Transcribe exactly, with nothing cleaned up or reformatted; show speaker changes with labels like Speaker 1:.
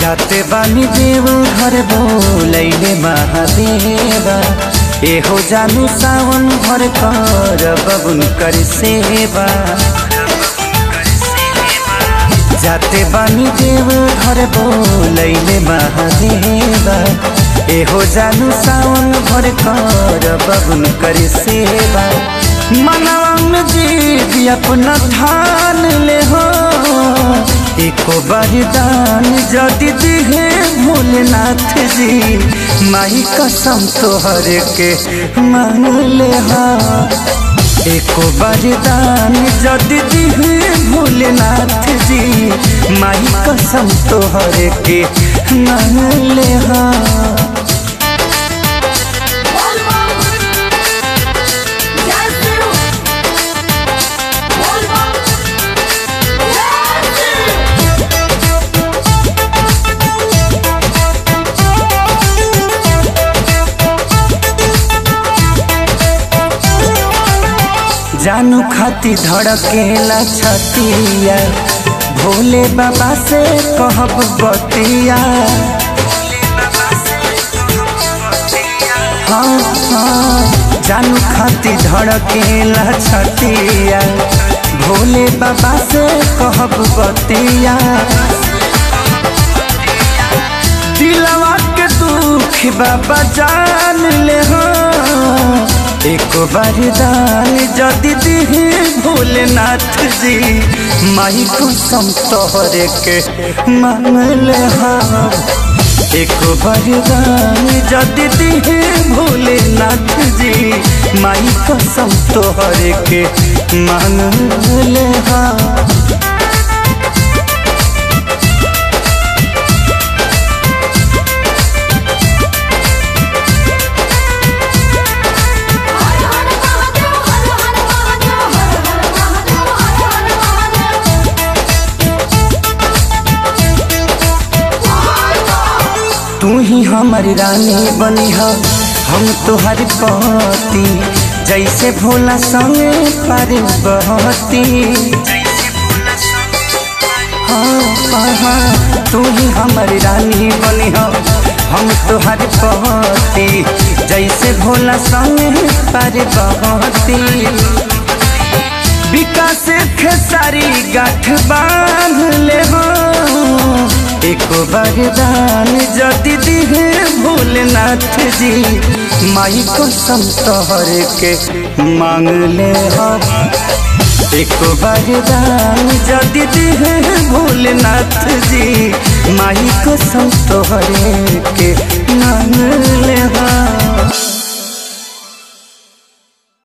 Speaker 1: जाते बानी देव घर बोलैले महादेवा एहो जानू सावन भर कर बबुन कर सेवा। जाते बानी देव घर बोलैले महादेवा एहो जानू सावन भर कर बबुन कर सेवा। मनवा में जी अपना ठान ले हो एको बलिदान जदि दिहे भोलेनाथ जी माई कसम तोहर के मान ले हा। एको बलिदान जदि दिहे भोलेनाथ जी माई कसम तोहर के मान ले हा। जानू खाती धड़केला छतिया भोले बाबा से कहब बतिया। हाँ हाँ जानू खाती धड़केला छतिया भोले बाबा से कहब बतिया। दिलवा के दुख बाबा जान ले हो एको बलिदान जदि दिहे भोलेनाथ जी माई कसम तोहरे के मान ले हा। एको बलिदान जदि दिहे भोलेनाथ जी माई कसम तोहरे के मान ले हा। तू ही हमारी रानी बनी हो हम तुहारी पति जैसे भोला संगे पार्वती। हाँ हाँ तू ही हमारी रानी बनी हो हम तुहारी पति जैसे भोला संगे पार्वती। विकास खेसारी गाठ बांध ले हो एको बलिदान जदि दिहे भोलेनाथ जी माई कसम तोहरे के मांग ले हो। एको बलिदान जदि दिहे भोलेनाथ जी माई कसम तोहरे के मांग ले हो।